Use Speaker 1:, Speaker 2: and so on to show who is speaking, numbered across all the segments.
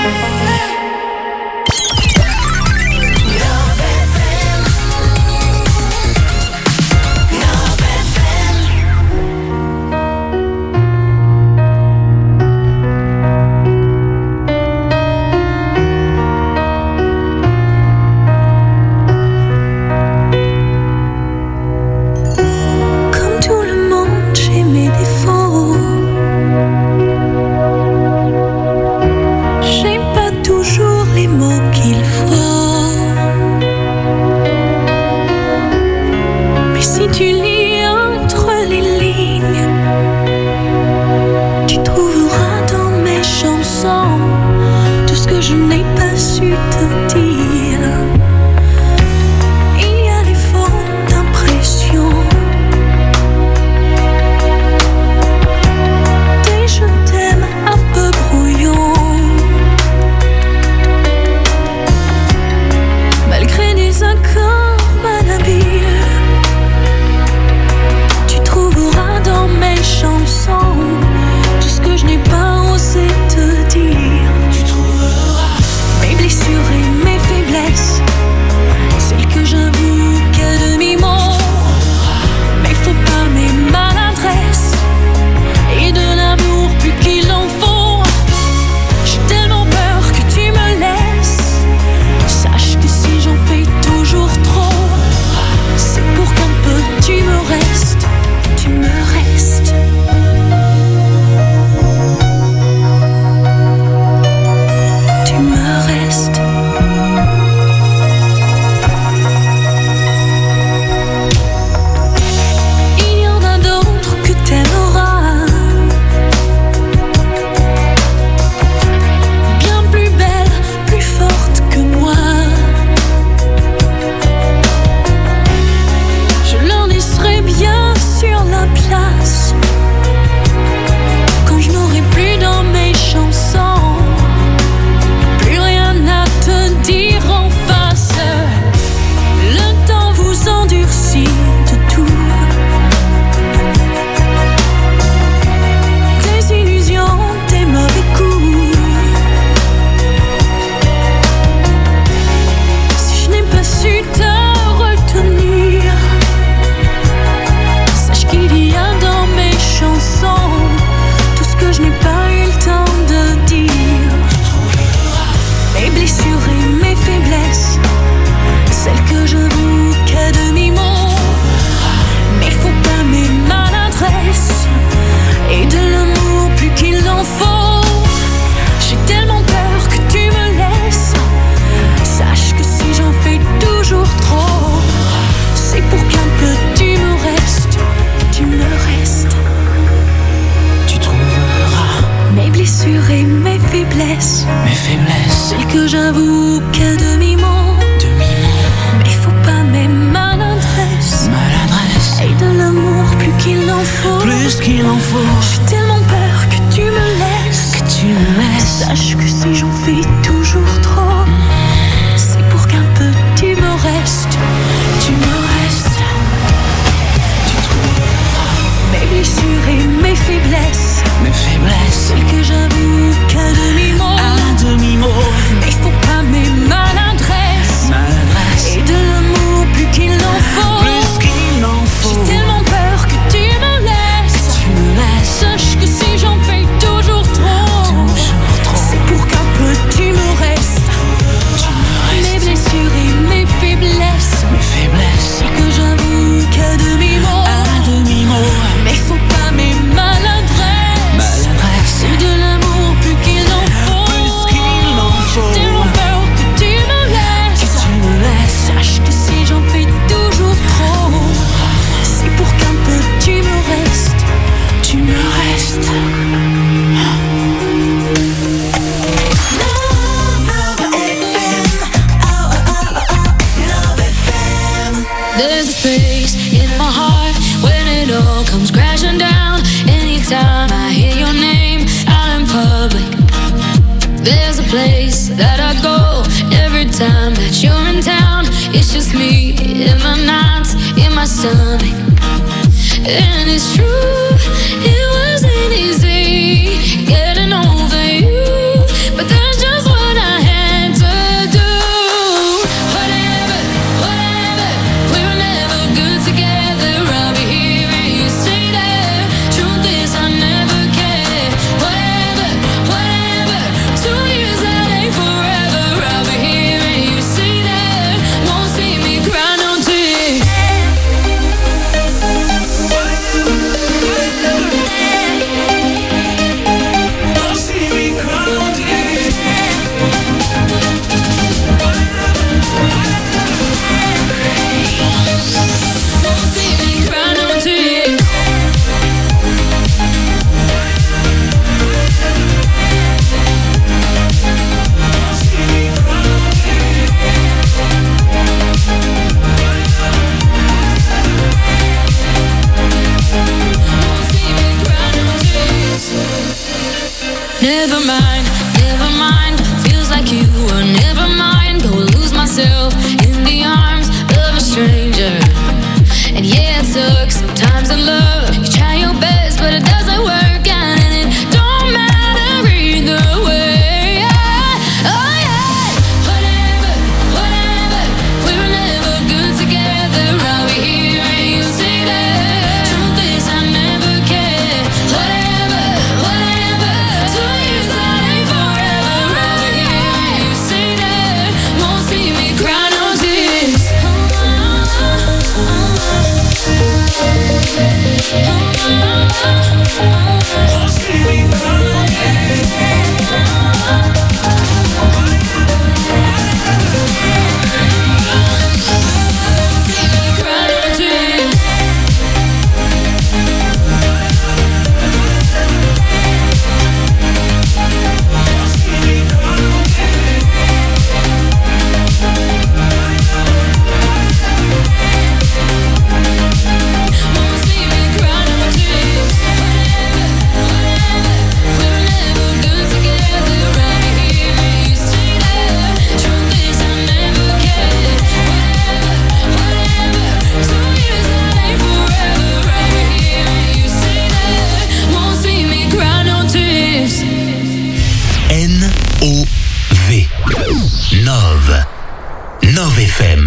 Speaker 1: It wasn't easy getting over you, but that's just what mind, never mind. Feels like you were never mind. Go lose myself in the arms of a stranger. And yeah, it sucks sometimes in love. You try your best, but it doesn't work out, and it don't matter either way. Oh yeah, whatever, whatever. We were never good together. I'll be here and you say that. Truth is, I never cared. Whatever, whatever. 2 years that ain't forever. I'll be here and you say that. Won't see me cry no tears.
Speaker 2: Nove FM.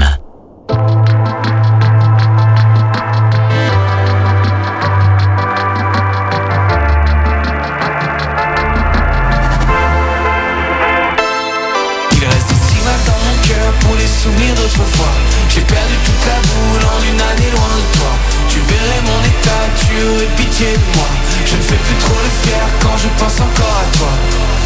Speaker 3: Il reste des stigmates dans mon cœur pour les souvenirs d'autrefois. J'ai perdu toute la boule en une année loin de toi. Tu verrais mon état, tu aurais pitié de moi. Je ne fais plus trop le fier quand je pense encore à toi.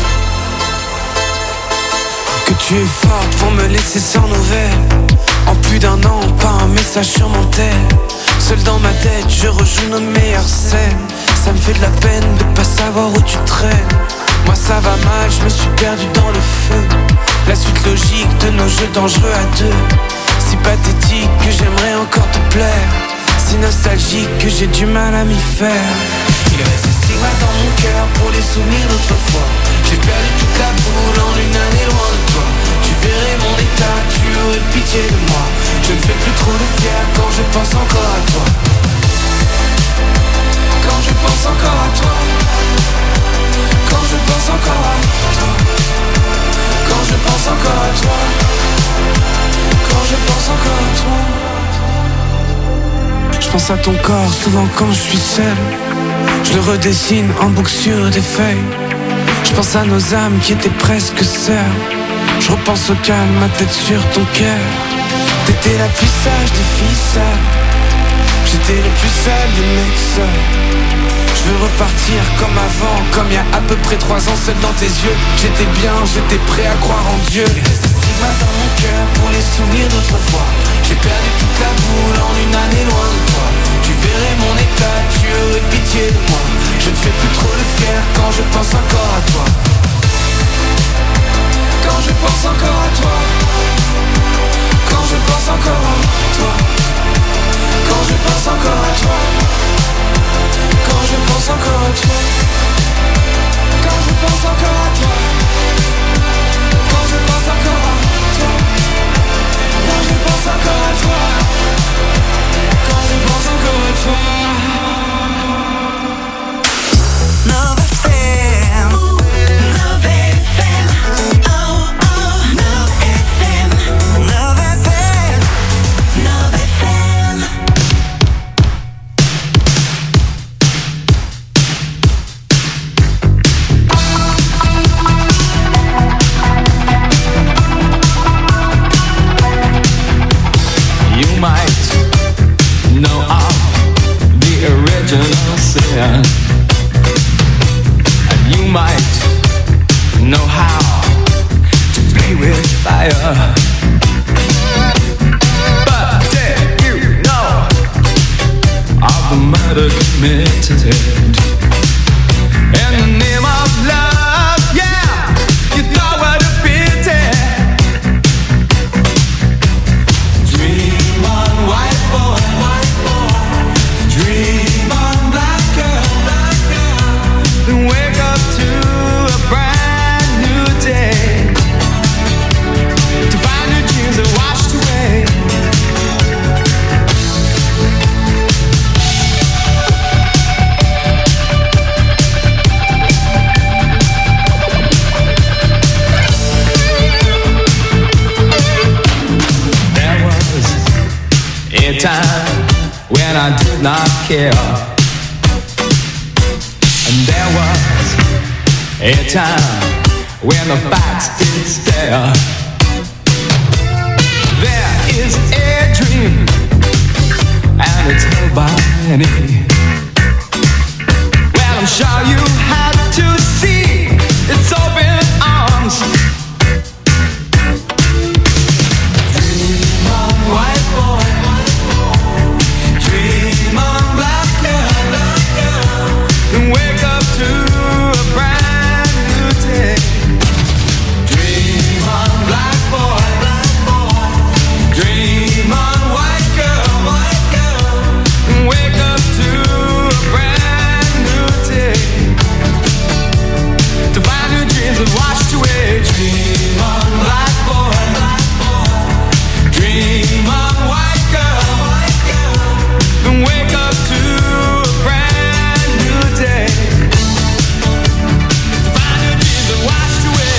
Speaker 3: Que tu es forte pour me laisser sans nouvelles. En plus d'un an, pas un message sur mon tel. Seul dans ma tête, je rejoue nos meilleures scènes. Ça me fait de la peine de pas savoir où tu traînes. Moi ça va mal, je me suis perdu dans le feu. La suite logique de nos jeux dangereux à deux. Si pathétique que j'aimerais encore te plaire. Si nostalgique que j'ai du mal à m'y faire. Il reste des stigmates dans mon cœur pour les souvenirs d'autrefois. J'ai perdu toute la boule en une année loin de toi. Tu verrais mon état, tu aurais pitié de moi. Je ne fais plus trop de fier quand je pense encore à toi. Quand je pense encore à toi. Quand je pense encore à toi. Quand je pense encore à toi. Quand je pense encore à toi. Je pense à ton corps souvent quand je suis seul. Je le redessine en boucle sur des feuilles. Je pense à nos âmes qui étaient presque sœurs. Je repense au calme, ma tête sur ton cœur. T'étais la plus sage des filles sales. J'étais le plus sale des mecs seuls. Je veux repartir comme avant, comme il y a à peu près 3 ans, seul dans tes yeux. J'étais bien, j'étais prêt à croire en Dieu. Il reste des stigmates dans mon cœur pour les souvenirs d'autrefois. J'ai perdu toute la boule en une année loin de toi. Tu verrais mon état, tu aurais pitié de moi. Je ne fais plus trop le fier quand je pense encore à toi. Quand je pense encore à toi. Quand je pense encore à toi. Quand je pense encore à toi. Quand je pense encore à toi. Quand je pense encore à toi. Quand je pense encore à toi. Quand je pense encore à toi. Quand je pense encore à toi.
Speaker 4: Nove FM. I did not care. And there was a time when the facts did stare. There is a dream, and it's held by many. Well, I'm sure you have to see its open arms. Dream on, white boy. Dream on, black girl. And wake up to a brand new day. Dream on, black boy. Dream on, white girl. And wake up to a brand new day. To find new dreams that washed away. Dream on, black boy. Dream on, white girl. And wake up to a brand new day. To find new dreams that washed away.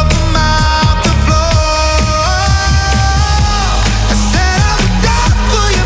Speaker 5: For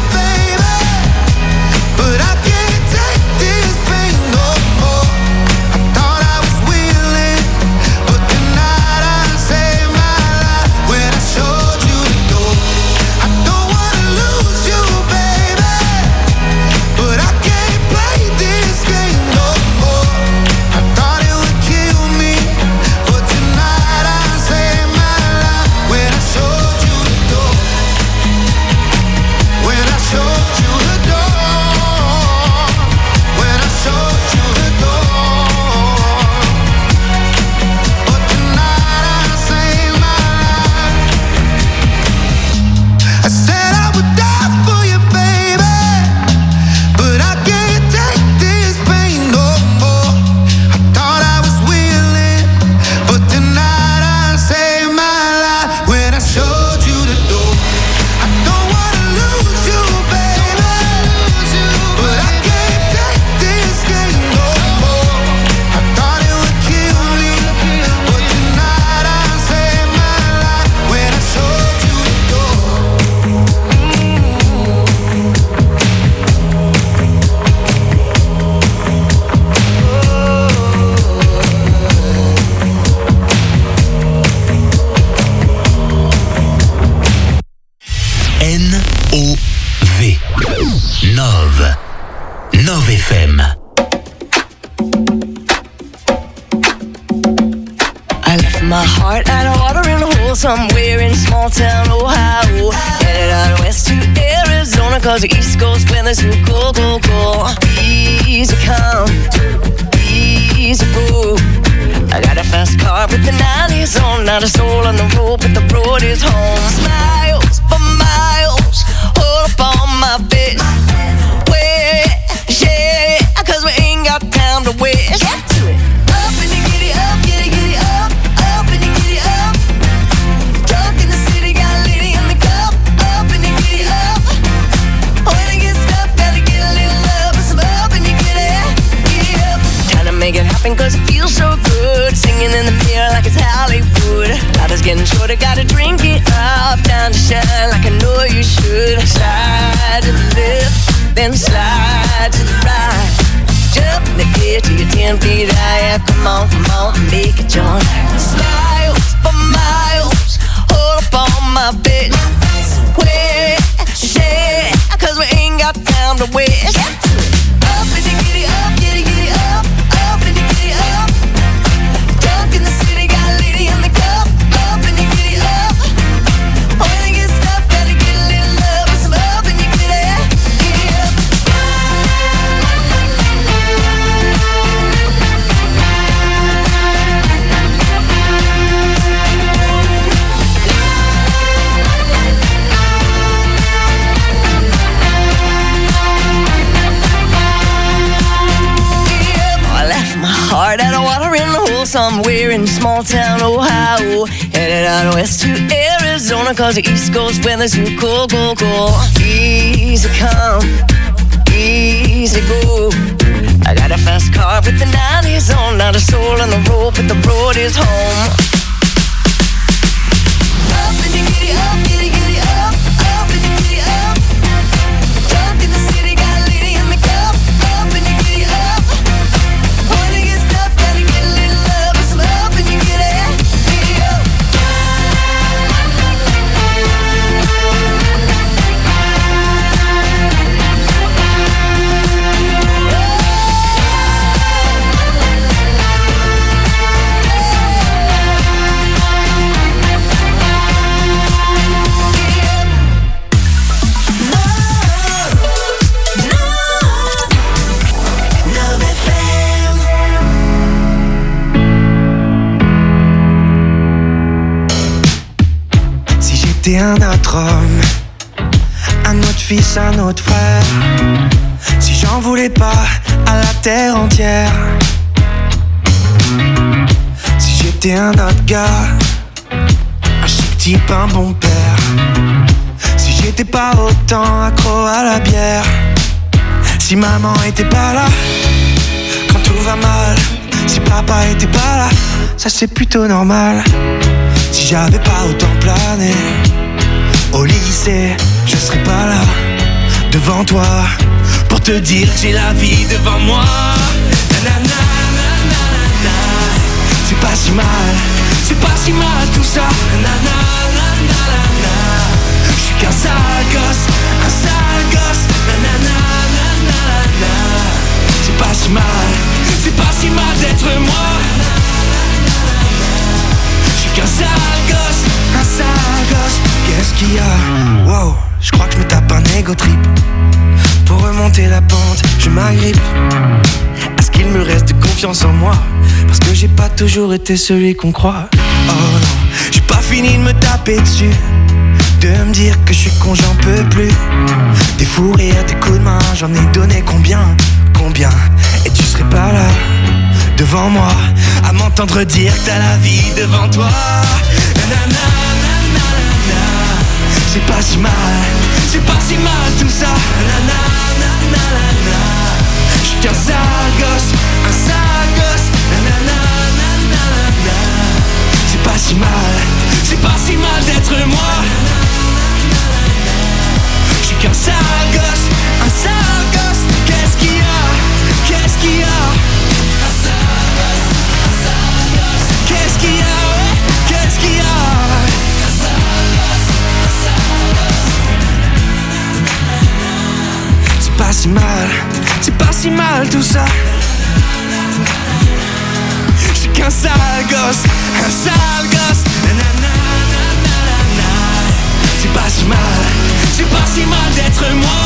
Speaker 5: somewhere in small town Ohio. Headed out west to Arizona, cause the East Coast weather's too cold, cold, cold. Easy come, easy go. I got a fast car with the 90s on. Not a soul on the road, but the road is home. Smiles for miles, hold up on my bitch. Wait, yeah, cause we ain't got time to waste. Get to it. Up and you get it up, get it up. Up and you get it up. Drunk in the city, got a lady in the cup. Up and you get it up. When it gets tough, gotta get a little love. Some up and you get it up. Trying to make it happen cause it feels so good. Singing in the mirror like it's Hollywood. Life is getting shorter, gotta drink it up. Time to shine like I know you should. Slide to the left, then slide to the right. Jump in the air till you're 10 feet high. Come on, make it join. Smiles for miles, hold up on my bitch. Wait, shit, cause we ain't got time to waste. Up and you get it up, get it up. Up and you get it up. Drunk in the city, got a lady in the cup. Up and you get it up. When it gets tough, gotta get a little love. Some up and you get it up. Heart out of water in the hole somewhere in small town Ohio. Headed out west to Arizona, cause the East Coast weather's too cold, cold, cold. Easy come, easy go. I got a fast car with the 90s on. Not a soul on the road, but the road is home. Up and you get it up, get it up. Up and you get it up. Drunk in the city, got a lady in the cup. Up and you get it up. When it gets tough, gotta get a little love. Some up and you get it up.
Speaker 3: T'es un autre homme, un autre fils, un autre frère. Si j'en voulais pas à la terre entière. Si j'étais un autre gars, un chic type, un bon père. Si j'étais pas autant accro à la bière. Si maman était pas là quand tout va mal. Si papa était pas là, ça c'est plutôt normal. Si j'avais pas autant plané au lycée, je serais pas là devant toi pour te dire que j'ai la vie devant moi. Nanana, nanana, c'est pas si mal tout ça. Nanana, nanana, je suis qu'un sale gosse, nanana, nanana, c'est pas si mal d'être moi. Qu'un sale gosse, qu'est-ce qu'il y a? Wow, je crois que je me tape un ego trip. Pour remonter la pente, je m'agrippe à ce qu'il me reste de confiance en moi. Parce que j'ai pas toujours été celui qu'on croit. Oh non, j'ai pas fini de me taper dessus. De me dire que je suis con, j'en peux plus. Des fous rires, des coups de main, j'en ai donné combien? Et tu serais pas là devant moi à m'entendre dire que t'as la vie devant toi. Nanana, nanana, c'est pas si mal tout ça. Nanana, nanana, je suis qu'un sale gosse, nanana, nanana, c'est pas si mal d'être moi. Je suis qu'un sale gosse, qu'est-ce qu'il y a? Qu'est-ce qu'il y a? Qu'est-ce qu'il y a? Qu'est-ce qu'il y a? C'est pas si mal tout ça. Je suis qu'un sale gosse, nanana, c'est pas si mal d'être moi.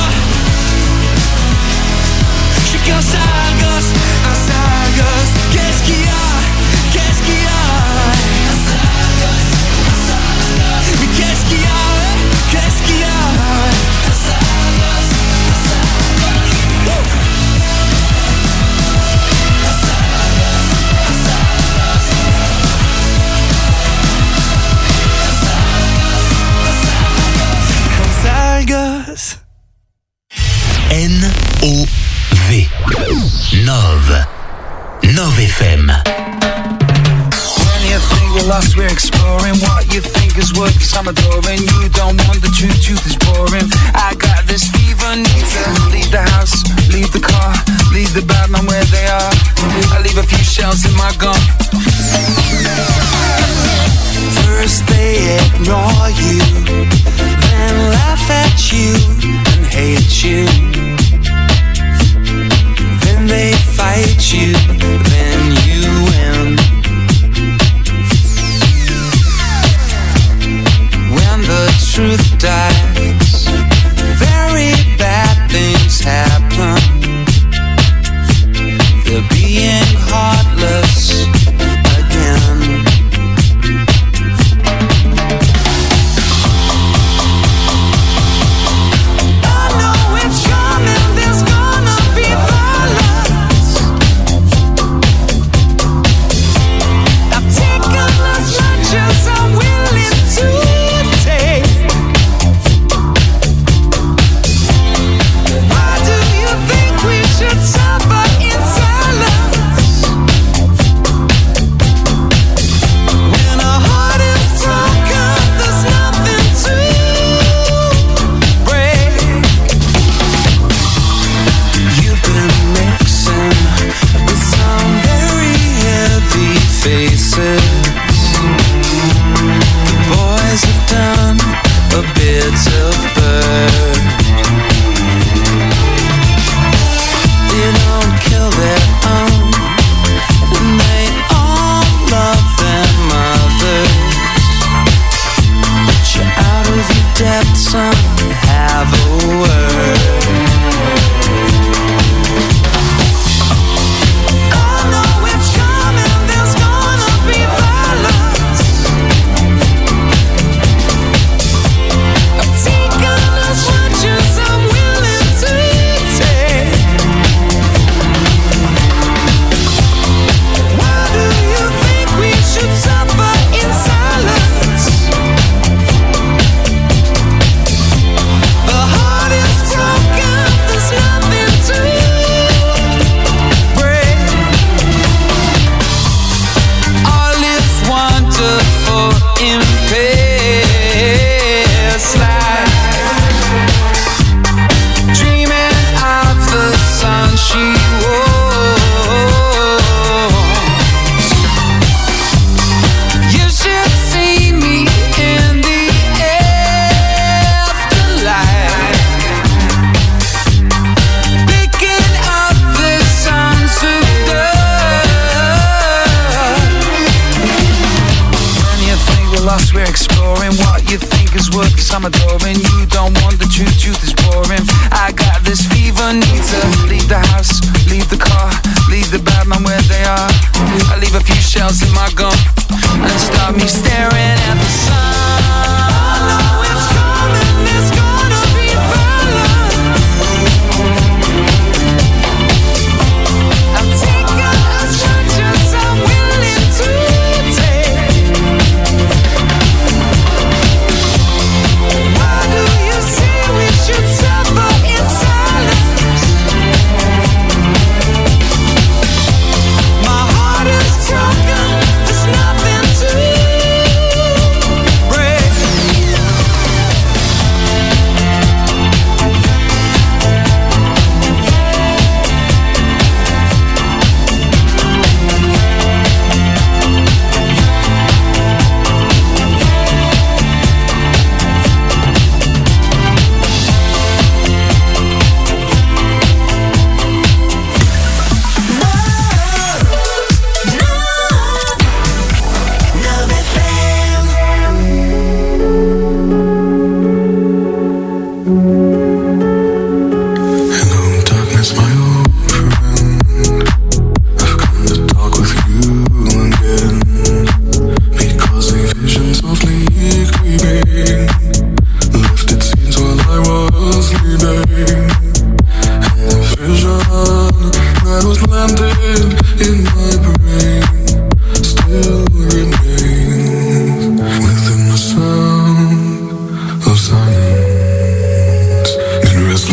Speaker 3: Je suis qu'un sale gosse, qu'est-ce qu'il y a, qu'est-ce qu'il y a? Mais qu'est-ce qu'il y a, qu'est-ce qu'il y a?
Speaker 2: N-O-V Nove FM.
Speaker 6: When you think we're lost, we're exploring what you think is worth, 'cause I'm adoring. You don't want the truth is boring. I got this fever, need to leave the house, leave the car, leave the bad man where they are. I leave a few shells in my gun.
Speaker 3: First they ignore you, then laugh at you and hate you. Then they fight you, then you win. When the truth dies, very bad things happen. They're being heartless again. There's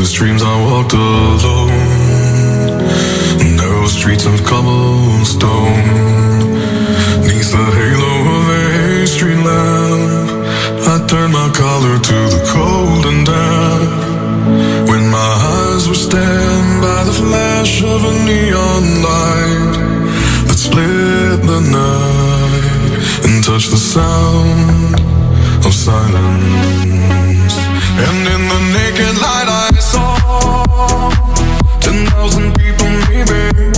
Speaker 7: the streams I walked alone, narrow streets of cobblestone, neath the halo of a street lamp, I turned my collar to the cold and damp. When my eyes were stabbed by the flash of a neon light that split the night and touched the sound of silence. And in the naked light I saw 10,000 people maybe,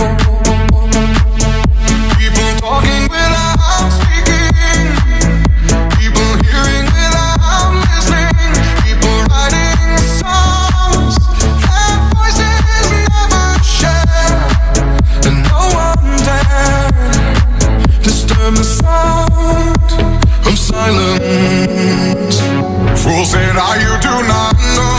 Speaker 7: people talking without speaking, people hearing without listening, people writing songs that voices never share, and no one dared disturb the sound of silence. Fools say that you do not know,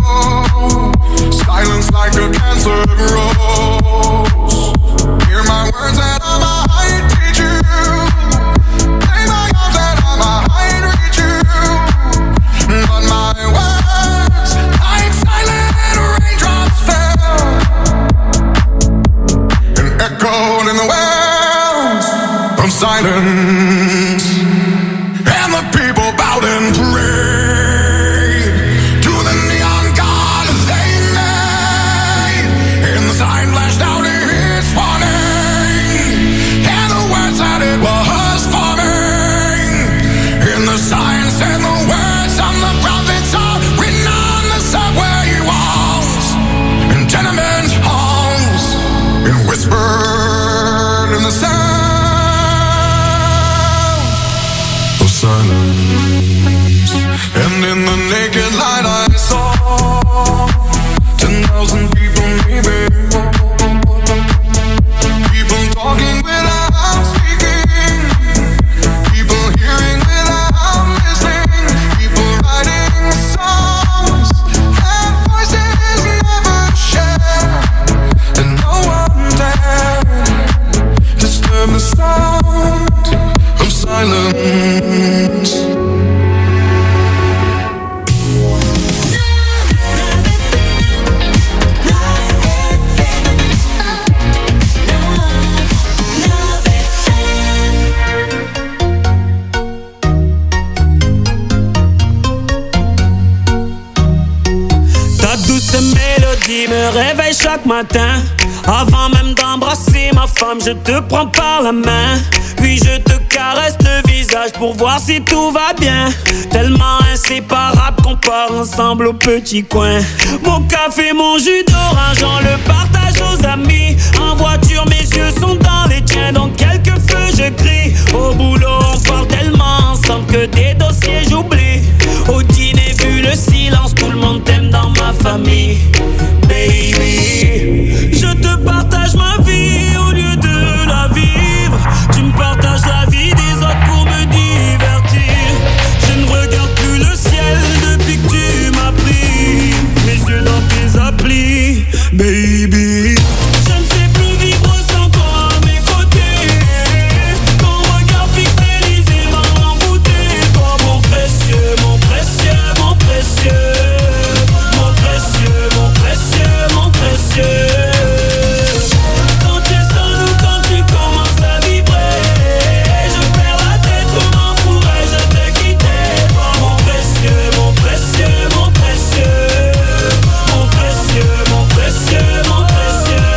Speaker 7: silence like a cancer grows. Hear my words that I might teach you, play my arms that I might reach you, but my words like silent raindrops fell and echoed in the wells of silence. And the people bowed and prayed to the neon god they made, and the sign flashed out its warning, and the words that it was forming, and the sign said the words of the prophets are written on the subway walls and tenement halls, and whispered in the sound of silence. And in the naked light I saw 10,000 people maybe, people talking without speaking, people hearing without listening, people writing songs that voices never share, and no one dared disturb the sound of silence.
Speaker 8: Ta douce mélodie me réveille chaque matin. Avant même d'embrasser ma femme, je te prends par la main. Puis je te caresse le visage pour voir si tout va bien. Tellement inséparable qu'on part ensemble au petit coin. Mon café, mon jus d'orange, on le partage aux amis. En voiture, mes yeux sont dans les tiens, donc quelques feux je crie. Au boulot, on parle tellement ensemble que des dossiers j'oublie. Au dîner, vu le silence, tout le monde t'aime dans ma famille. Baby, je te partage ma vie au lieu de la vivre. Tu me partages la vie des autres pour me divertir. Je ne regarde plus le ciel depuis que tu m'as pris mes yeux dans tes applis, baby. Je ne sais plus vivre sans toi à mes côtés. Ton regard pixelisé m'a envoûté. Toi mon précieux, mon précieux, mon précieux, mon précieux, mon précieux, mon précieux. Quand tu es seul ou quand tu commences à vibrer, je perds la tête, comment pourrais-je te quitter? Toi mon précieux, mon précieux, mon précieux, mon précieux, mon précieux, mon précieux.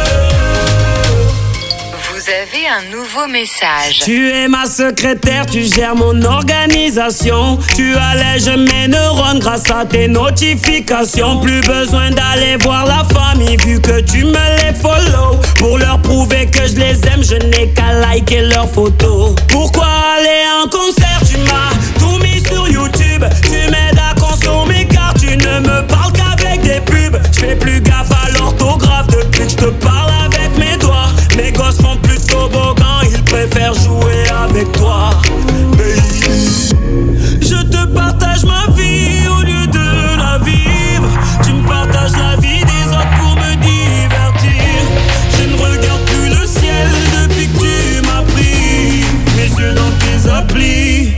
Speaker 9: Vous avez un nouveau message.
Speaker 8: Tu es ma secrétaire, tu gères mon organisation. Tu allèges mes neurones grâce à tes notifications. Plus besoin d'aller voir la famille vu que tu me les follow. Pour leur prouver que je les aime, je n'ai qu'à liker leurs photos. Pourquoi aller en concert? Tu m'as tout mis sur YouTube. Tu m'aides à consommer car tu ne me parles qu'avec des pubs. Je fais plus gaffe à l'orthographe depuis que je te parle avec mes doigts. Mes gosses font plus de toboggan, ils préfèrent jouer avec toi, baby. Je te partage ma vie au lieu de la vivre. Tu me partages la vie des autres pour me divertir. Je ne regarde plus le ciel depuis que tu m'as pris mes yeux dans tes applis,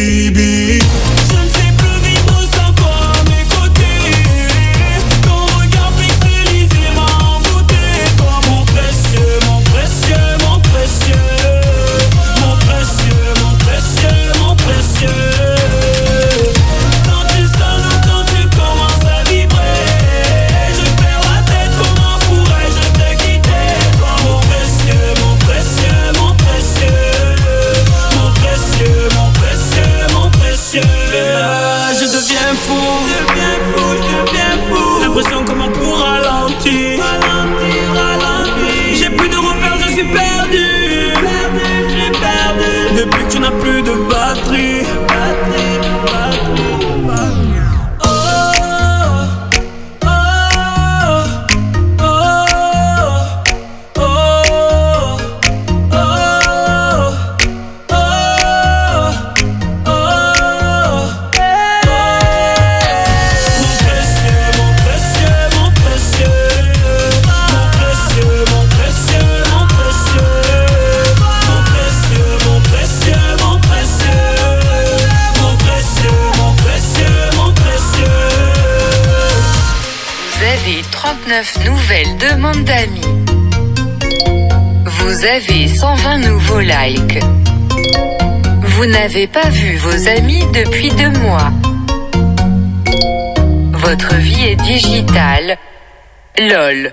Speaker 8: baby. Je ne sais plus vivre sans toi à mes côtés. Ton regard
Speaker 9: avez 39 nouvelles demandes d'amis. Vous avez 120 nouveaux likes. Vous n'avez pas vu vos amis depuis 2 mois. Votre vie est digitale. LOL.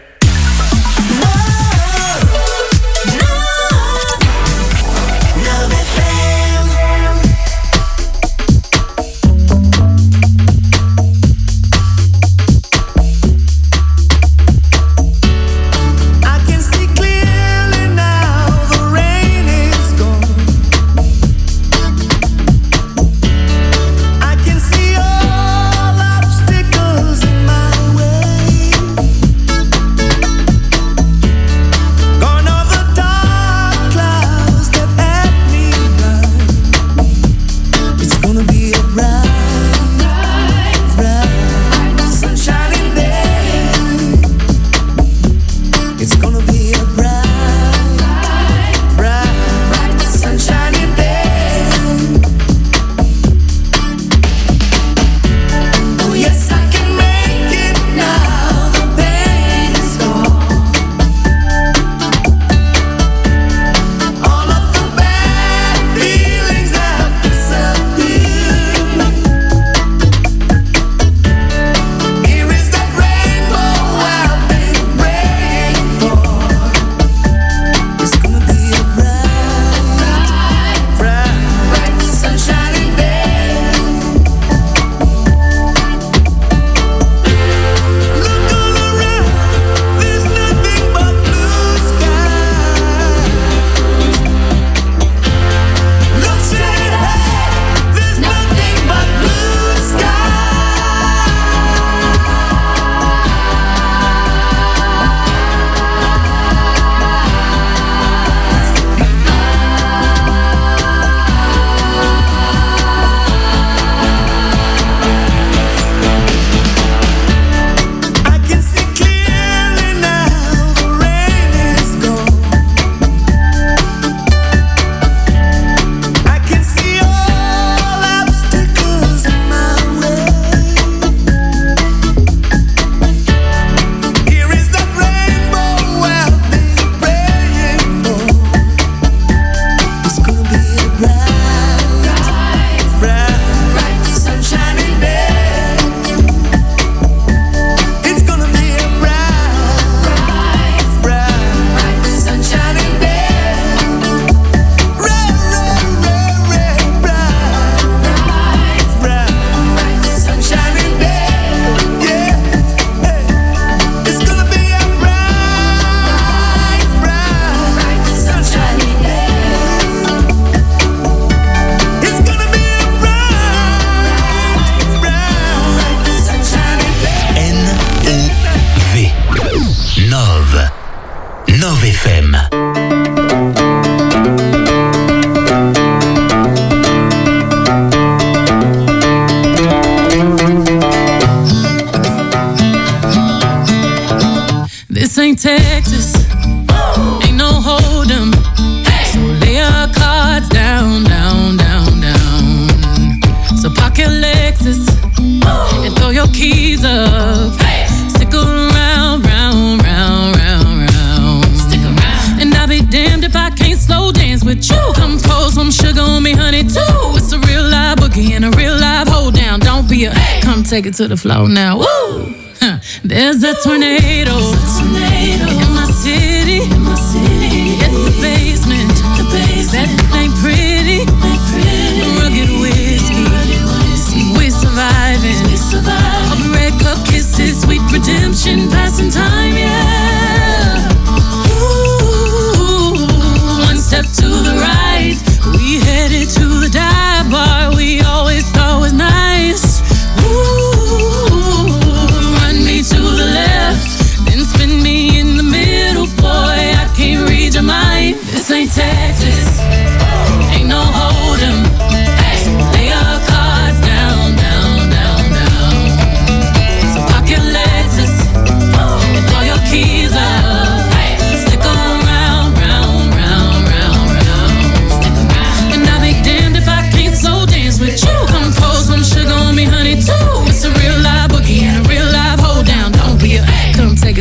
Speaker 10: Texas, ain't no hold 'em. So lay your cards down, down, down, down. So park your Lexus and throw your keys up. Stick around, round, round, round, round. Stick around. And I'll be damned if I can't slow dance with you. Come pour some sugar on me, honey, too. It's a real live boogie and a real live hold down. Don't be a come take it to the floor now. Woo! There's a tornado in my city. It's the basement. That ain't pretty. Rugged whiskey. We surviving. All the red cup kisses, sweet redemption, passing time, yeah. Ooh, one step to the right, we headed to the dive bar we always thought was nice. Ooh, run me to the left, then spin me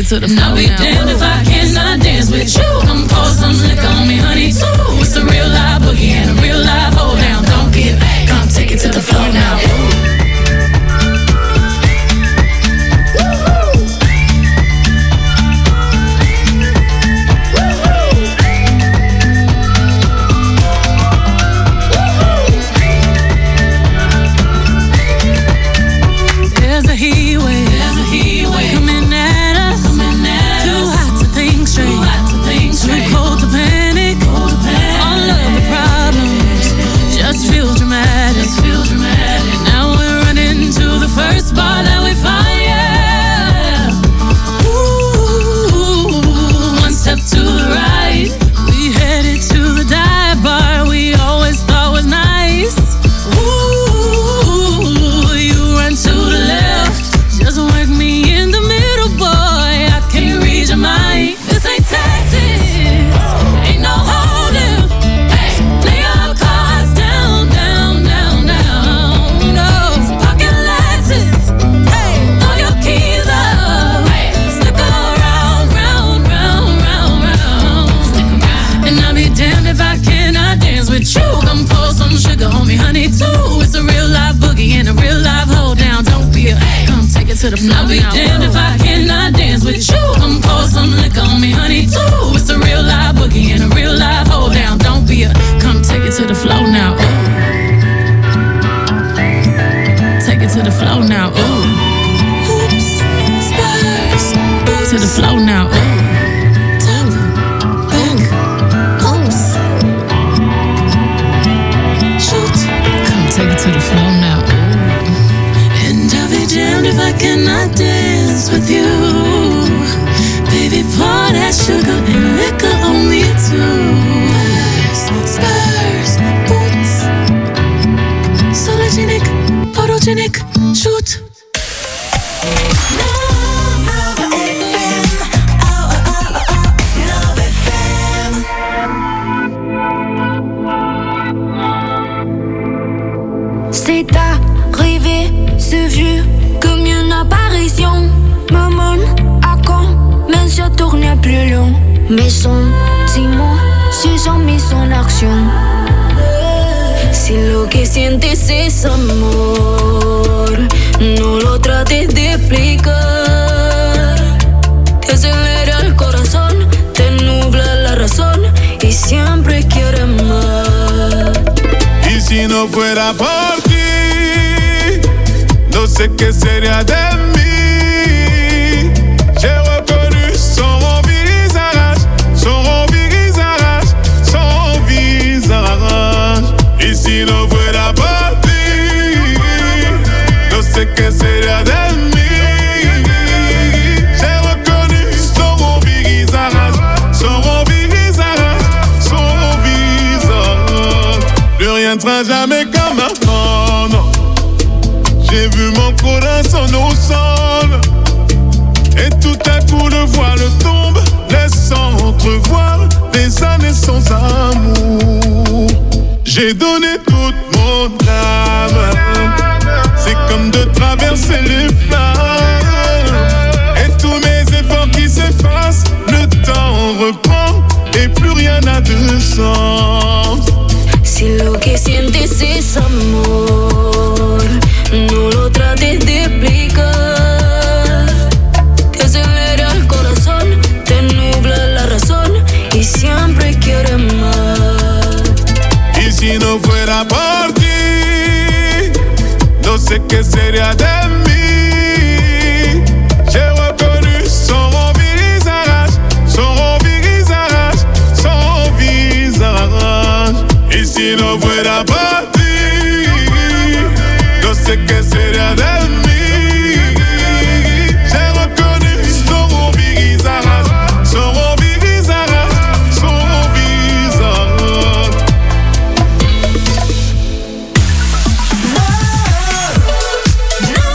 Speaker 10: it to the floor. I'll be damned if I cannot dance with you. Come pour some liquor on me, honey, too. It's a real live boogie and a real live hold down. Don't give, come take it to the floor now. I'll be damned if I cannot dance with you. Come pour some liquor on me, honey, too. It's a real live boogie and a real live hold down. Don't be a, come take it to the floor now. Ooh. Take it to the floor now. Ooh. Oops, spurs. To the floor now. Ooh. Take it to the floor now. Ooh. And I'll be damned if I cannot dance with you. Baby, pour that sugar and liquor on me too. Spurs, boots, sologenic, photogenic, shoot.
Speaker 1: C'est arrivé, c'est vu comme une apparition. Maman, à quand, même si je tourne plus long. Mes sentiments se sont mis en action. Si lo que sientes es amor, no lo trates de explicar. Te acelera el corazón, te nubla la razón y siempre quieres más.
Speaker 7: Y si no fuera por ti, no sé qué sería de mí. J'ai reconnu son visage, son visage, son visage. Y si no fuera por ti, no sé qué sería de mí. J'ai reconnu son visage, son visage, son visage. Plus rien ne sera jamais comme avant, non. J'ai vu mon corazon au sol, et tout à coup le voile tombe, laissant entrevoir des années sans amour. J'ai donné toute mon âme, c'est comme de traverser les flammes, et tous mes efforts qui s'effacent, le temps reprend, et plus rien n'a de sens.
Speaker 1: Si lo que sientes es amor, no lo trates de explicar. Te acelera el corazón, te nubla la razón y siempre quieres más.
Speaker 7: Y si no fuera por ti, no sé qué sería de mí. J'ai reconnu son visage, son visage, son visage. Y si no fuera por ti, no sé qué sería de mí. J'ai reconnu son visage, son visage, son visage.
Speaker 1: No,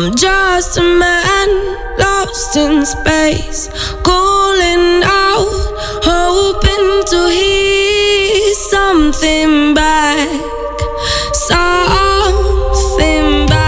Speaker 1: I'm just a man lost in space, calling out, hoping to hear something back, something back.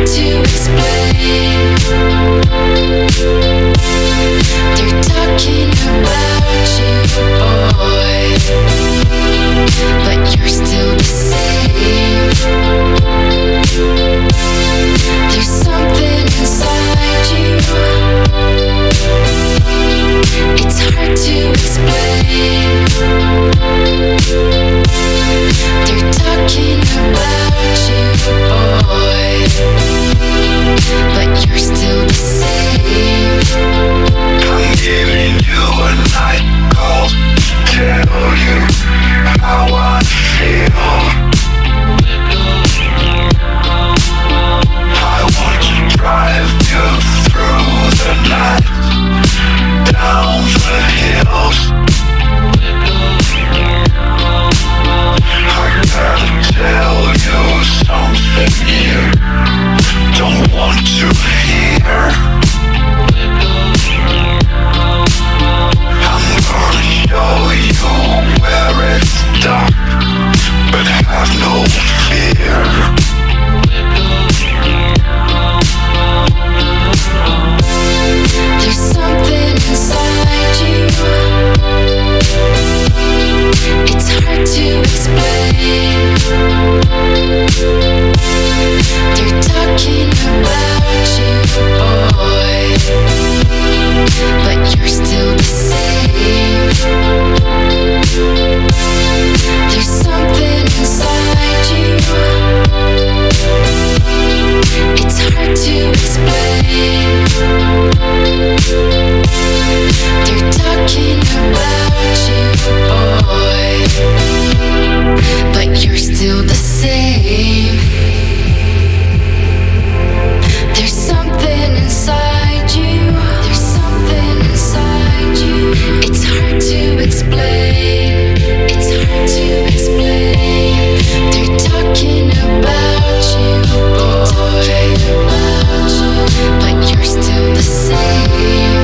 Speaker 1: hard to explain. They're talking about you, boy, but you're still the same. There's something inside you. It's hard to explain. They're talking about you, boy, but you're still the same.
Speaker 6: I'm giving you a night call to tell you how I feel. I want to drive you through the night, down the hills. I gotta tell you something you don't want to hear. I'm gonna show you where it's dark, but have no fear.
Speaker 1: There's something inside you. It's hard to explain. They're talking about you, boy, but you're still the same. There's something inside you. It's hard to explain. They're talking about you, boy, but you're still the same. There's something inside you. There's something inside you. It's hard to explain. It's hard to explain. They're talking about you, boy, but you're still the same.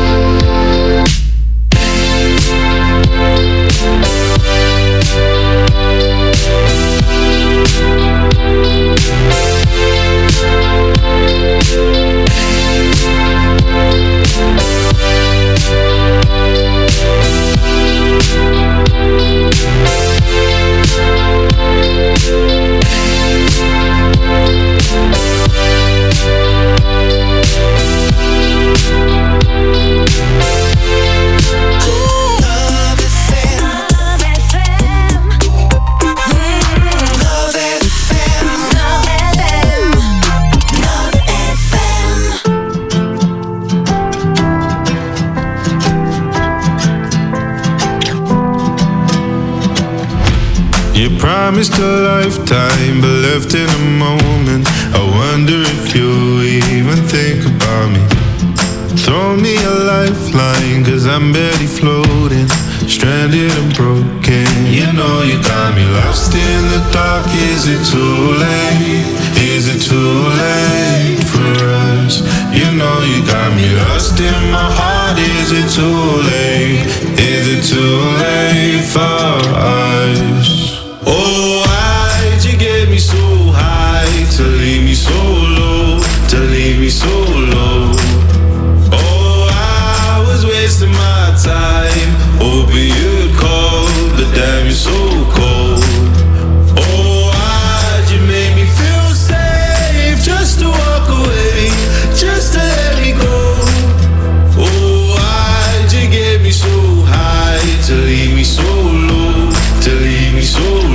Speaker 11: Promised a lifetime, but left in a moment. I wonder if you even think about me. Throw me a lifeline, cause I'm barely floating, stranded and broken. You know you got me lost in the dark. Is it too late? Is it too late for us? You know you got me lost in my heart. Is it too late? Is it too late for us? Oh, why'd you get me so high to leave me so low, to leave me so low? Oh, I was wasting my time, hoping you'd call, but damn, you're so cold. Oh, why'd you make me feel safe just to walk away, just to let me go? Oh, why'd you get me so high to leave me so low, to leave me so low?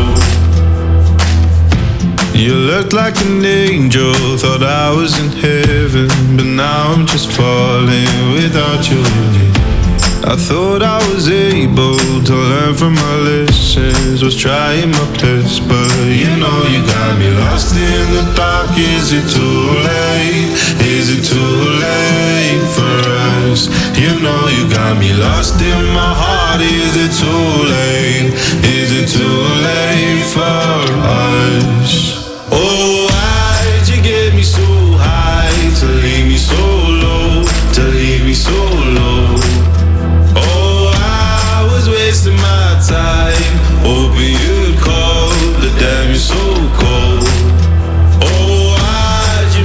Speaker 11: You looked like an angel, thought I was in heaven, but now I'm just falling without you. I thought I was able to learn from my lessons, was trying my best, but you know you got me lost in the dark. Is it too late? Is it too late for us? You know you got me lost in my heart. Is it too late? Is it too late for us? Oh, why'd you get me so high to leave me so low, to leave me so low? Oh, I was wasting my time, hoping you'd call, but damn, you're so cold. Oh, why'd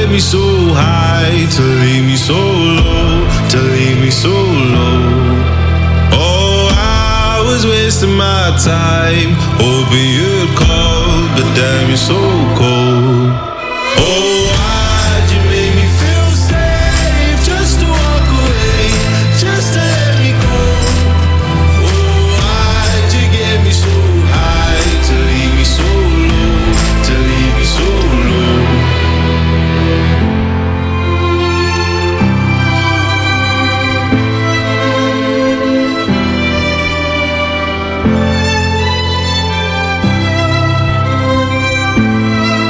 Speaker 11: get me so high, to leave me so low, to leave me so low. Oh, I was wasting my time, hoping you'd call, but damn, you're so cold. Oh,